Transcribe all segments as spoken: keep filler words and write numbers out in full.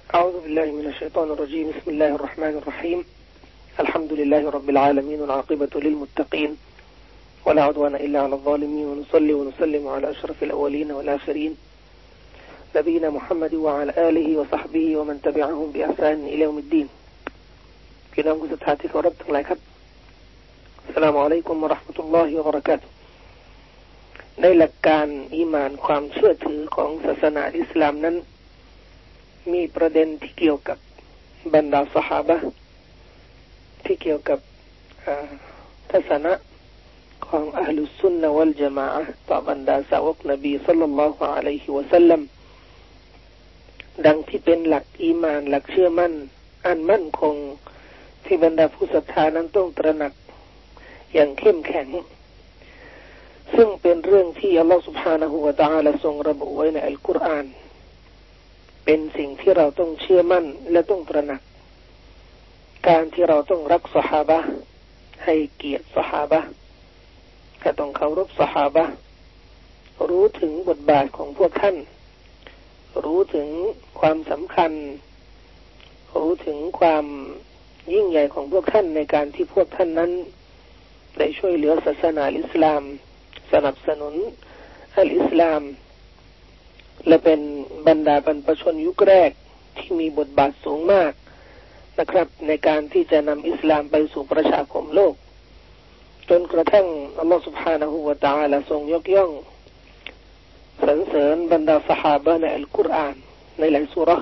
أعوذ بالله من الشيطان الرجيم بسم الله الرحمن الرحيم الحمد لله رب العالمين والعاقبة للمتقين ولا عدوان إلا على الظالمين ونصلي ونسلم على أشرف الأولين والآخرين نبينا محمد وعلى آله وصحبه ومن تبعهم بإحسان إلى يوم الدينพี่น้องผู้ศรัทธาที่เคารพทั้งหลายครับอัสสลามุอะลัยกุมวะเราะห์มะตุลลอฮิวะบะเราะกาตุฮ์ในหลักการอีหม่านความเชื่อถือของศาสนาอิสลามนั้นมีประเด็นที่เกี่ยวกับบรรดาซอฮาบะห์ที่เกี่ยวกับทัศนะของอะห์ลุสซุนนะฮ์วัลญะมาอะห์ต่อบรรดาสาวกนบีศ็อลลัลลอฮุอะลัยฮิวะซัลลัมดังที่เป็นหลักอีหม่านหลักเชื่อมั่นอันมั่นคงที่บรรดาผู้ศรัทธานั้นต้องตระหนักอย่างเข้มแข็งซึ่งเป็นเรื่องที่อัลลอฮฺ سبحانه และ تعالى ทรงระบุไว้ในอัลกุรอานเป็นสิ่งที่เราต้องเชื่อมั่นและต้องตระหนักการที่เราต้องรักซอฮาบะห์ให้เกียรติซอฮาบะห์และต้องเคารพซอฮาบะห์รู้ถึงบทบาทของพวกท่านรู้ถึงความสำคัญรู้ถึงความยิ่งใหญ่ของพวกท่านในการที่พวกท่านนั้นได้ช่วยเหลือศาสนาอิสลามสนับสนุนอัลอิสลามและเป็นบรรดาบรรพชนยุคแรกที่มีบทบาทสูงมากนะครับในการที่จะนำอิสลามไปสู่ประชาคมโลกจนกระทั่งอัลลอฮฺ سبحانه และ تعالى ทรงยกย่องสรรเสริญบรรดาซอฮาบะห์ในอัลกุรอานในหลายซูเราะห์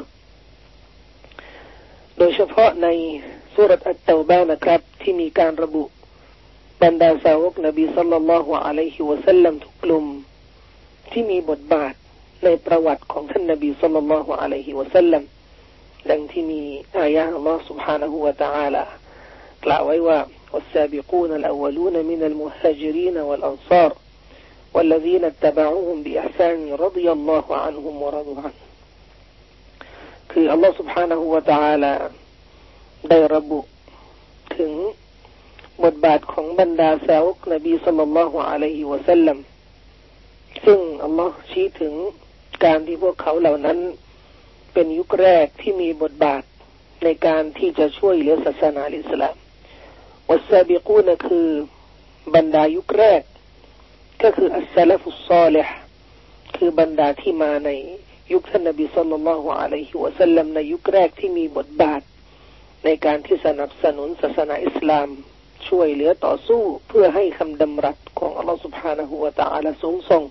โดยเฉพาะในซูเราะห์อัตเตาบะห์นะครับที่มีการระบุบรรดาสาวกนบีศ็อลลัลลอฮุอะลัยฮิวะซัลลัมทุกกลุ่มที่มีบทบาทในประวัติของท่านนบีศ็อลลัลลอฮุอะลัยฮิวะซัลลัมดังที่มีอายะห์อัลลอฮฺ سبحانه และ تعالى กล่าวไว้ว่า والسابقون الأولون من المهاجرين والأنصار والذين اتبعوهم بإحسان رضي الله عنهم ورضوا عنه คืออัลลอฮฺ سبحانه และ تعالى ได้ระบุถึงบทบาทของบรรดาสาวกนบีศ็อลลัลลอฮุอะลัยฮิวะซัลลัมซึ่งอัลลอฮฺชี้ถึงการที่พวกเขาเหล่านั้นเป็นยุคแรกที่มีบทบาทในการที่จะช่วยเหลือศาสนาอิสลามวัสซาบิกูนคือบรรดายุคแรกก็คืออัสซะลฟุศศอลิฮ์คือบรรดาที่มาในยุคท่านนบีศ็อลลัลลอฮุอะลัยฮิวะซัลลัมในยุคแรกที่มีบทบาทในการที่สนับสนุนศาสนาอิสลามช่วยเหลือต่อสู้เพื่อให้คำดำรัสของอัลลอฮฺ سبحانه และ تعالى สูงส่ง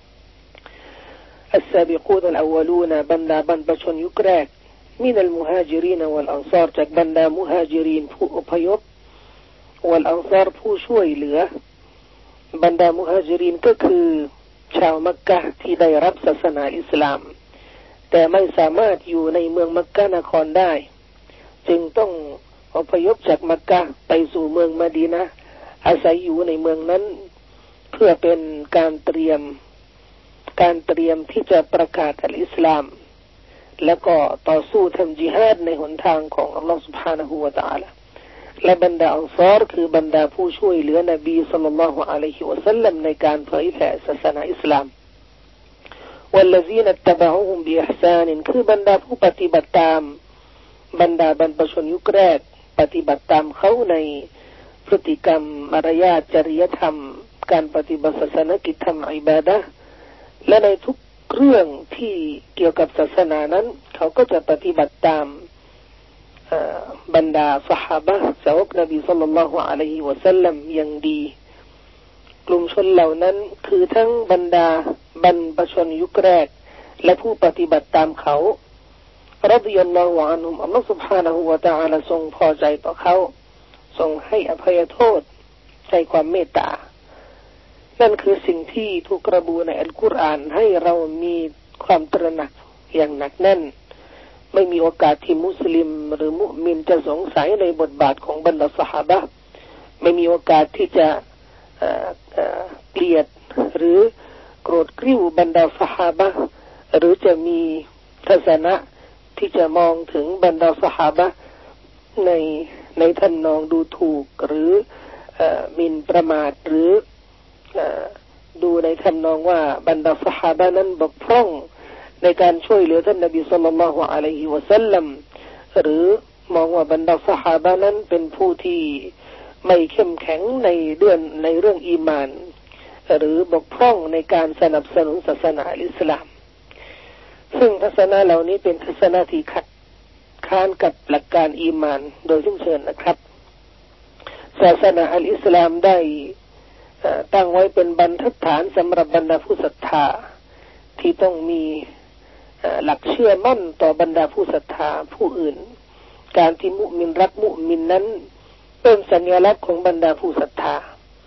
السابقون الأولون บรรดาบรรพชนยุคแรก من المهاجرين والأنصار จากบรรดามุฮาจิรินผู้อพยพ والأنصار ผู้ช่วยเหลือบรรดามุฮาจิรินก็คือชาวมักกะห์ที่ได้รับศาสนาอิสลามแต่ไม่สามารถอยู่ในเมืองมักกะห์นครได้จึงต้องอพยพจากมักกะห์ไปสู่เมืองมะดีนะห์อาศัยอยู่ในเมืองนั้นเพื่อเป็นการเตรียมการเตรียมที่จะประกาศอัลอิสลามแล้วก็ต่อสู้ทำญิฮาดในหนทางของอัลลอฮฺ سبحانه และ تعالى และบรรดาอันซอรคือบรรดาผู้ช่วยเหลือนบีศ็อลลัลลอฮุอะลัยฮิวะซัลลัมในการเผยแผ่ศาสนาอิสลามوالذين اتبعوهم بإحسان คือบรรดาผู้ปฏิบัติตามบรรดาบรรพชนยุคแรกปฏิบัติตามเขาในพฤติกรรมมารยาทจริยธรรมการปฏิบัติศาสนกิจทำอิบาดะห์และในทุกเรื่องที่เกี่ยวกับศาสนานั้นเขาก็จะปฏิบัติตามบรรดาซอฮาบะห์สาวกนบีศ็อลลัลลอฮุอะลัยฮิวะซัลลัมอย่างดีกลุ่มชนเหล่านั้นคือทั้งบรรดาบรรพชนยุคแรกและผู้ปฏิบัติตามเขารฎิยัลลอฮุอันฮุมอัลลอฮฺ سبحانه และ تعالى ทรงพอใจต่อเขาทรงให้อภัยโทษให้ความเมตตานั่นคือสิ่งที่ถูกระบุในอัลกุรอานให้เรามีความตระหนักอย่างหนักแน่นไม่มีโอกาสที่มุสลิมหรือมุมินจะสงสัยในบทบาทของบรรดาซอฮาบะห์ไม่มีโอกาสที่จะเกลียดหรือโกรธกริ้วบรรดาซอฮาบะห์หรือจะมีทัศนะที่จะมองถึงบรรดาซอฮาบะห์ในในทำนองดูถูกหรือหมิ่นประมาทหรือดูในทำนองว่าบรรดาซอฮาบะห์นั้นบกพร่องในการช่วยเหลือท่านนบีศ็อลลัลลอฮุอะลัยฮิวะซัลลัมหรือมองว่าบรรดาซอฮาบะห์นั้นเป็นผู้ที่ไม่เข้มแข็งในเรื่องในเรื่องอีหม่านหรือบกพร่องในการสนับสนุนศาสนาอิสลามซึ่งทัศนะเหล่านี้เป็นทัศนะที่ขัดค้านกับหลักการอีหม่านโดยสิ้นเชิงนะครับศาสนาอัลอิสลามได้ตั้งไว้เป็นบรรทัดฐานสำหรับบรรดาผู้ศรัทธาที่ต้องมีหลักเชื่อมั่นต่อบรรดาผู้ศรัทธาผู้อื่นการที่มุมินรักมุมินนั้นเป็นสัญลักษณ์ของบรรดาผู้ศรัทธา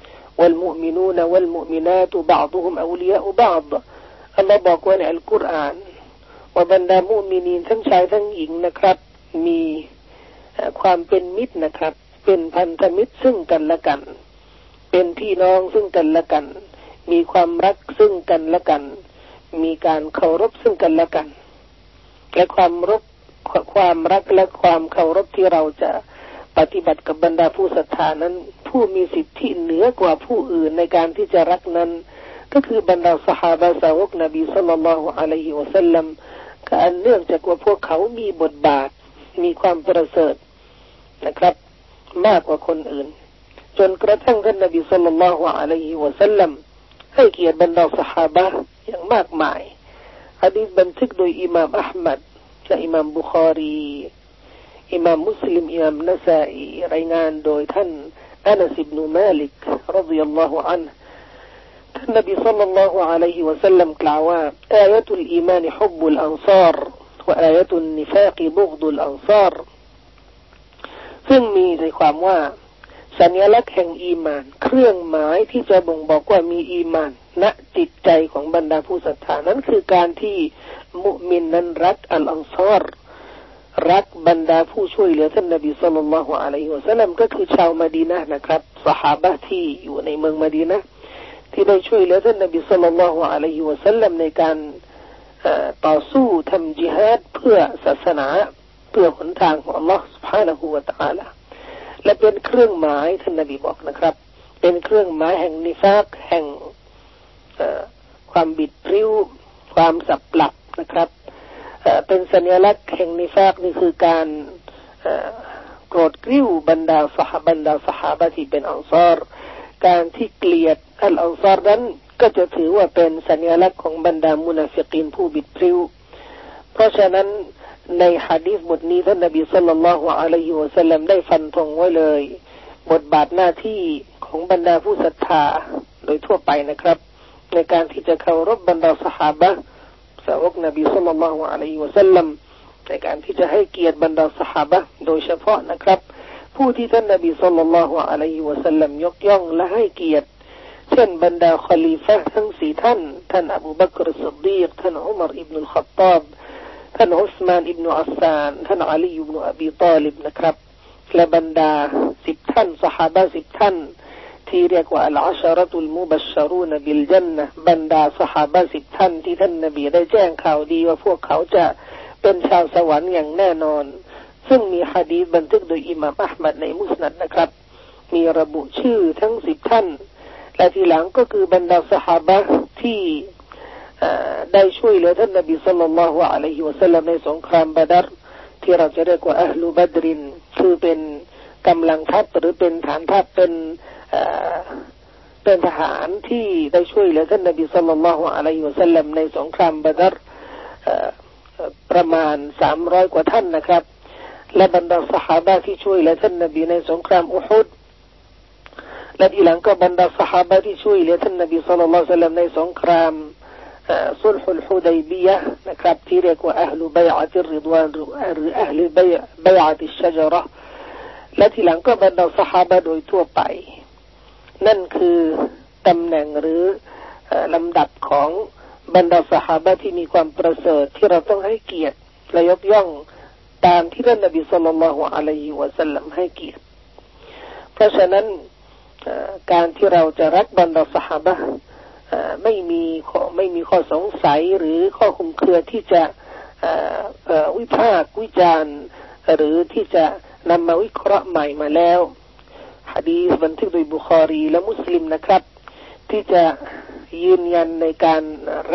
والمؤمنون والمؤمنات بعضهم أولياء بعض อัลลอฮ์บอกไว้ในอัลกุรอานว่าบรรดามุมินีนทั้งชายทั้งหญิงนะครับมีความเป็นมิตรนะครับเป็นพันธมิตรซึ่งกันและกันเป็นพี่น้องซึ่งกันและกันมีความรักซึ่งกันและกันมีการเคารพซึ่งกันและกันและความรักความรักและความเคารพที่เราจะปฏิบัติกับบรรดาผู้ศรัทธานั้นผู้มีสิทธิเหนือกว่าผู้อื่นในการที่จะรักนั้นก็คือบรรดาซอฮาบะห์สาวกนบีศ็อลลัลลอฮุอะลัยฮิวะซัลลัมการเนื่องจากว่าพวกเขามีบทบาทมีความประเสริฐนะครับมากกว่าคนอื่นจนกระทั่งท่านนบีศ็อลลัลลอฮุอะลัยฮิวะซัลลัมให้เกียรติบรรดาซอฮาบะห์อย่างมากมายหะดีษบันทึกโดยอิหม่ามอะห์มัดและอิหม่ามบุคอรีอิหม่ามมุสลิมอิหม่ามนะซาอีรายงานโดยท่านอานัสอิบนุมาลิกรฎิยัลลอฮุอันฮุท่านนบีศ็อลลัลลอฮุอะลัยฮิวะซัลลัมกล่าวว่าอายะตุลอีมานฮุบุลอันซารวะอายะตุนนิฟากบุฆดุลอันซารซึ่งมีใจความว่าสัญลักษณ์แห่งอีมานเครื่องหมายที่จะบ่งบอกว่ามีอีมานณจิตใจของบรรดาผู้ศรัทธานั้นคือการที่มุมินนั้นรักอัลอันซารรักบรรดาผู้ช่วยเหลือท่านนบีศ็อลลัลลอฮุอะลัยฮิวะซัลลัมก็คือชาวมะดีนะห์นะครับซอฮาบะห์ที่อยู่ในเมืองมะดีนะห์ที่ได้ช่วยเหลือท่านนบีศ็อลลัลลอฮุอะลัยฮิวะซัลลัมในการต่อสู้ทำญิฮาดเพื่อศาสนาเพื่อหนทางของอัลเลาะห์ซุบฮานะฮูวะตะอาลาและเป็นเครื่องหมายท่านนบีบอกนะครับเป็นเครื่องหมายแห่งนิฟากแห่งความบิดพริ้วความสับหลับนะครับเป็นสัญลักษณ์แห่งนิฟากนี่คือการโกรธกริ้วบรรดาซอฮาบะห์บรรดาซอฮาบะห์ที่เป็นอันซารการที่เกลียดอัลอันซารนั้นก็จะถือว่าเป็นสัญลักษณ์ของบรรดามุนาฟิกีนผู้บิดพริ้วเพราะฉะนั้นในหะดีษบทนี้ท่านนบีศ็อลลัลลอฮุอะลัยฮิวะซัลลัมได้ฟันธงไว้เลยบทบาทหน้าที่ของบรรดาผู้ศรัทธาโดยทั่วไปนะครับในการที่จะเคารพบรรดาซอฮาบะห์สาวกนบีศ็อลลัลลอฮุอะลัยฮิวะซัลลัมในการที่จะให้เกียรติบรรดาซอฮาบะห์โดยเฉพาะนะครับผู้ที่ท่านนบีศ็อลลัลลอฮุอะลัยฮิวะซัลลัมยกย่องและให้เกียรติเช่นบรรดาคอลีฟะห์ทั้งสี่ท่านท่านอบูบักรซิดดีกท่านอุมัรอิบนุลค็อฏฏอบท่านอุสมานอิบนุอัฟฟานท่านอาลีอิบนุอบีฏอลิบนะครับและบรรดาสิบท่านซอฮาบะห์สิบท่านที่เรียกว่าอัลอัชเราะตุลมุบัชชะรูนบิลญันนะห์บรรดาซอฮาบะห์สิบท่านที่ท่านนบีได้แจ้งข่าวดีว่าพวกเขาจะเป็นชาวสวรรค์อย่างแน่นอนซึ่งมีหะดีษบันทึกโดยอิหม่ามอะห์มัดในมุสนัดนะครับมีระบุชื่อทั้งสิบท่านและทีหลังก็คือบรรดาซอฮาบะห์ที่ได้ช่วยเหลือท่านนบีศ็อลลัลลอฮุอะลัยฮิวะซัลลัมในสงครามบะดัรที่เราจะเรียกว่าอะห์ลุบัดรินคือเป็นกำลังทัพหรือเป็นฐานทัพเป็นเป็นทหารที่ได้ช่วยเหลือท่านนบีศ็อลลัลลอฮุอะลัยฮิวะซัลลัมในสงครามบะดัรประมาณสามร้อยกว่าท่านนะครับและบรรดาซอฮาบะห์ที่ช่วยเหลือท่านนบีในสงครามอุฮุดและทีหลังก็บรรดาซอฮาบะห์ที่ช่วยเหลือท่านนบีศ็อลลัลลอฮุอะลัยฮิวะซัลลัมในสงครามซุลฮุลฮุดัยบียะห์นะครับที่เรียกว่าอะห์ลุบัยอะติรริฎวานหรืออะห์ลุบัยบัยอะติชชะญะเราะห์และทีหลังก็บรรดาซอฮาบะห์โดยทั่วไปนั่นคือตำแหน่งหรือลำดับของบรรดาซอฮาบะห์ที่มีความประเสริฐที่เราต้องให้เกียรติและยกย่องตามที่ท่านนบีศ็อลลัลลอฮุอะลัยฮิวะซัลลัมให้เกียรติเพราะฉะนั้นการที่เราจะรักบรรดาซอฮาบะห์ไม่มีไม่มีข้อสงสัยหรือข้อคุมเครือที่จะวิพากษ์วิจารณ์หรือที่จะนำมาวิเคราะห์ใหม่มาแล้วหะดีษบันทึกโดยบุคอรีและมุสลิมนะครับที่จะยืนยันในการรัก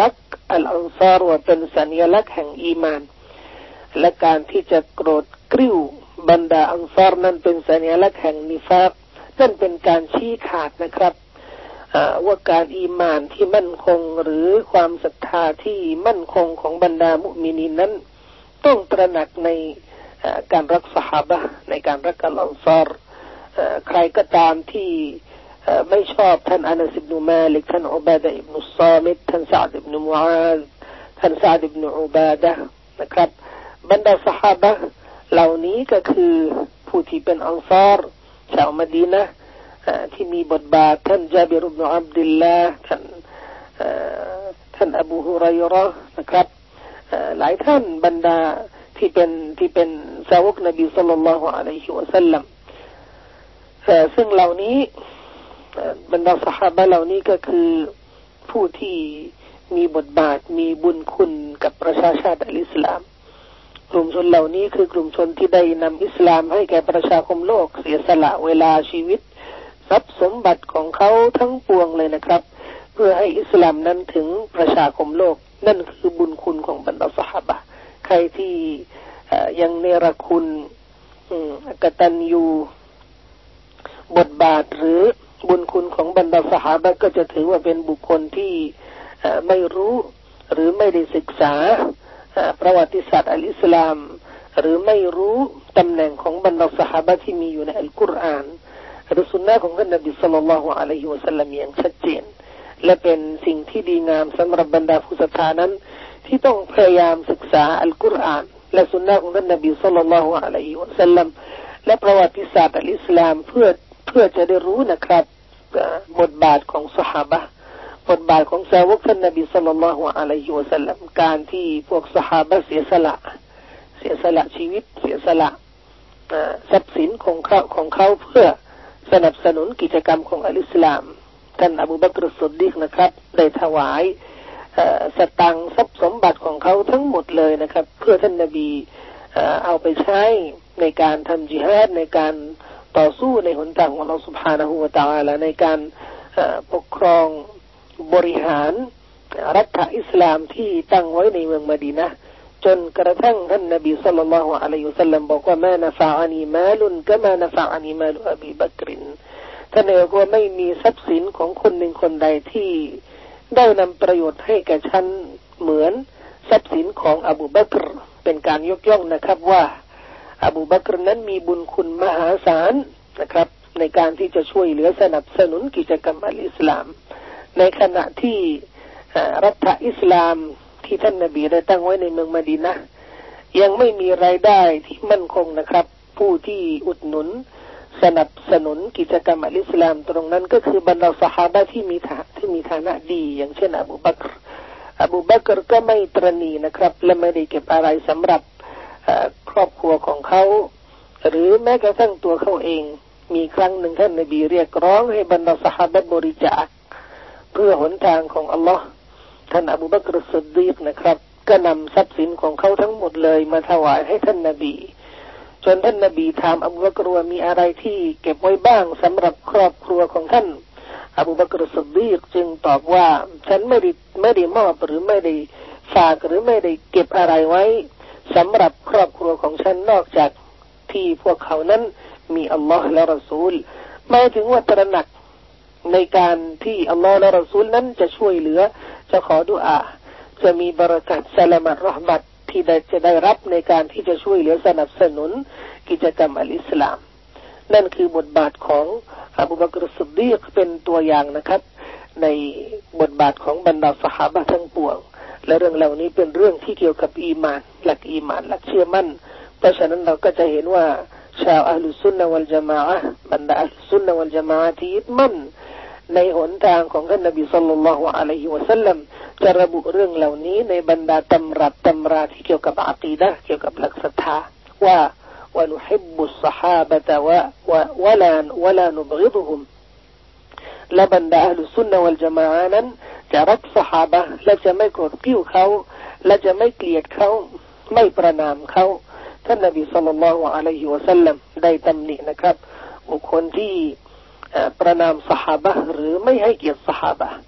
อัลอันซารว่าเป็นสัญลักษณ์แห่งอีมานและการที่จะโกรธกริ้วบรรดาอันซารนั้นเป็นสัญลักษณ์แห่งนิฟากนั่นเป็นการชี้ขาดนะครับว่าการอีมานที่มั่นคงหรือความศรัทธาที่มั่นคงของบรรดามุมินีนนั้นต้องตระหนักในการรักซอฮาบะห์ในการรักอัลอันซารใครก็ตามที่ไม่ชอบท่านอานัสอิบนุมาลิกท่านอุบาดะห์อิบนุศอมิตท่านซะอ์ดอิบนุมุอาซท่านซะอ์ดอิบนุอุบาดะห์นะครับบรรดาซอฮาบะห์เหล่านี้ก็คือผู้ที่เป็นอันซารชาวมะดีนะห์ที่มีบทบาทท่านญาบิรอิบนุอับดุลลาห์ท่านท่านอบูฮุรัยเราะห์นะครับหลายท่านบรรดาที่เป็นที่เป็นสาวกนบีศ็อลลัลลอฮุอะลัยฮิวะซัลลัมซึ่งเหล่านี้บรรดาซอฮาบะห์เหล่านี้ก็คือผู้ที่มีบทบาทมีบุญคุณกับประชาชาติอิสลามกลุ่มชนเหล่านี้คือกลุ่มชนที่ได้นำอิสลามให้แก่ประชาคมโลกเสียสละเวลาชีวิตทรัพย์สมบัติของเขาทั้งปวงเลยนะครับเพื่อให้อิสลามนั้นถึงประชาคมโลกนั่นคือบุญคุณของบรรดาซอฮาบะห์ใครที่ยังเนรคุณกตัญญูบทบาทหรือบุญคุณของบรรดาซอฮาบะห์ก็จะถือว่าเป็นบุคคลที่ไม่รู้หรือไม่ได้ศึกษาประวัติศาสตร์อัลอิสลามหรือไม่รู้ตำแหน่งของบรรดาซอฮาบะห์ที่มีอยู่ในอัลกุรอานหรือสุนนะของท่านนบีศ็อลลัลลอฮุอะลัยฮิวะซัลลัมอย่างชัดเจนและเป็นสิ่งที่ดีงามสำหรับบรรดาผู้ศรัทธานั้นที่ต้องพยายามศึกษาอัลกุรอานและสุนนะของท่านนบีศ็อลลัลลอฮุอะลัยฮิวะซัลลัมและประวัติศาสตร์อัลอิสลามเพื่อเพื่อจะได้รู้นะครับบทบาทของซอฮาบะห์บทบาทของสาวกท่านนบีศ็อลลัลลอฮุอะลัยฮิวะซัลลัมการที่พวกซอฮาบะห์เสียสละเสียสละชีวิตเสียสละทรัพย์สินของเขาของเขาเพื่อสนับสนุนกิจกรรมของอัลอิสลามท่านอบูบักรซิดดีกนะครับได้ถวายสตังค์ทรัพย์สมบัติของเขาทั้งหมดเลยนะครับเพื่อท่านนบีเอาไปใช้ในการทำญิฮาดในการต่อสู้ในหนทางของอัลเลาะห์ซุบฮานะฮูวะตะอาลาในการปกครองบริหารรัฐอิสลามที่ตั้งไว้ในเมืองมะดีนะห์จนกระทั่งท่านนบีศ็อลลัลลอฮุอะลัยฮิวะซัลลัมบอกว่ามานะฟะอะนีมาลุนกะมานะฟะอะนีมาลุอบีบักรท่านเองก็ไม่มีทรัพย์สินของคนหนึ่งคนใดที่ได้นำประโยชน์ให้แก่ฉันเหมือนทรัพย์สินของอบูบักรเป็นการยกย่องนะครับว่าอบูบักรนั้นมีบุญคุณมหาศาลนะครับในการที่จะช่วยเหลือสนับสนุนกิจกรรมอัลอิสลามในขณะที่รัฐอิสลามที่ท่านนบีได้ตั้งไว้ในเมืองมะดีนะห์ยังไม่มีรายได้ที่มั่นคงนะครับผู้ที่อุดหนุนสนับสนุนกิจกรรมอัลอิสลามตรงนั้นก็คือบรรดาซอฮาบะห์ที่มีฐานะที่มีฐานะดีอย่างเช่นอบูบักรอบูบักรก็ไม่ตระหนี่นะครับและไม่ได้เก็บอะไรสำหรับครอบครัวของเขาหรือแม้กระทั่งตัวเขาเองมีครั้งหนึ่งท่านนบีเรียกร้องให้บรรดาซอฮาบะห์บริจาคเพื่อหนทางของอัลลอฮ์ท่านอบูบักรซิดดีกนะครับก็นำทรัพย์สินของเขาทั้งหมดเลยมาถวายให้ท่านนบีจนท่านนบีถามอบูบักรว่ามีอะไรที่เก็บไว้บ้างสำหรับครอบครัวของท่านอบูบักรซิดดีกจึงตอบว่าฉันไม่ได้ไม่ได้มอบหรือไม่ได้ฝากหรือไม่ได้เก็บอะไรไว้สำหรับครอบครัวของฉันนอกจากที่พวกเขานั้นมีอัลลอฮ์และรอซูลหมายถึงว่าตระหนักในการที่อัลลอฮ์และรอซูลนั้นจะช่วยเหลือจะขอดุอาจะมีบารอกัตสลามัตเราะห์มัตที่ได้จะได้รับในการที่จะช่วยเหลือสนับสนุนกิจกรรมอัลอิสลามนั่นคือบทบาทของอบูบักรซิดดีกเป็นตัวอย่างนะครับในบทบาทของบรรดาซอฮาบะห์ทั้งปวงและเรื่องเหล่านี้เป็นเรื่องที่เกี่ยวกับอีมานหลักอีมานหลักเชื่อมั่นเพราะฉะนั้นเราก็จะเห็นว่าชาวอะห์ลุสซุนนะฮ์วัลญะมาอะห์บรรดาอะห์ลุสซุนนะฮ์วัลญะมาอะห์ที่ยึดมั่นในหนทางของท่านนบีศ็อลลัลลอฮุอะลัยฮิวะซัลลัมจะระบุเรื่องเหล่านี้ในบรรดาตำรับตำราที่เกี่ยวกับอะกีดะห์เกี่ยวกับหลักศรัทธาว่าวะนุฮิบบุศศอฮาบะตะวะวะลาวะลานุบฆิฎุฮุมและบรรดาอะห์ลุสซุนนะฮ์วัลญะมาอะห์นั้นจะรักซอฮาบะห์และจะไม่โกรธเกลียดเขาและจะไม่เกลียดเขาไม่ประณามเขาท่านนบีศ็อลลัลลอฮุอะลัยฮิวะซัลลัมได้ตำหนินะครับบุคคลที่ประณามซอฮาบะห์หรือไม่ให้เกียรติซอฮาบะห์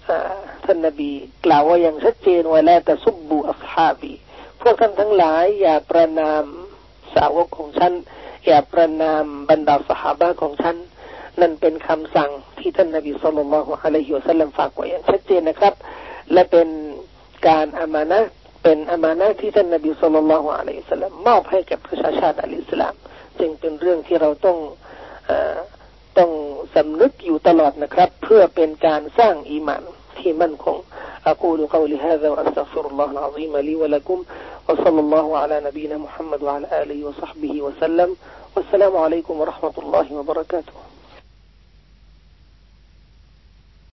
ท่านนบีกล่าวว่าอย่างชัดเจนว่าละตะซุบบุอัศฮาบีพวกท่านทั้งหลายอย่าประนามสาวกของฉันอย่าประนามบรรดาสหายของฉันนั่นเป็นคำสั่งที่ท่านนบีศ็อลลัลลอฮุอะลัยฮิวะซัลลัมฝากไว้อย่างชัดเจนนะครับและเป็นการอามานะห์เป็นอามานะห์ที่ท่านนบีศ็อลลัลลอฮุอะลัยฮิวะซัลลัมมอบให้กับประชาชาติอัลอิสลามจึงเป็นเรื่องที่เราต้องเอ่อต้องสำนึกอยู่ตลอดนะครับเพื่อเป็นการสร้างอีหม่านที่มั่นคงأقول قولي هذا وأستغفر الله العظيم لي ولكم وصلى الله على نبينا محمد وعلى آله وصحبه وسلم والسلام عليكم ورحمة الله وبركاته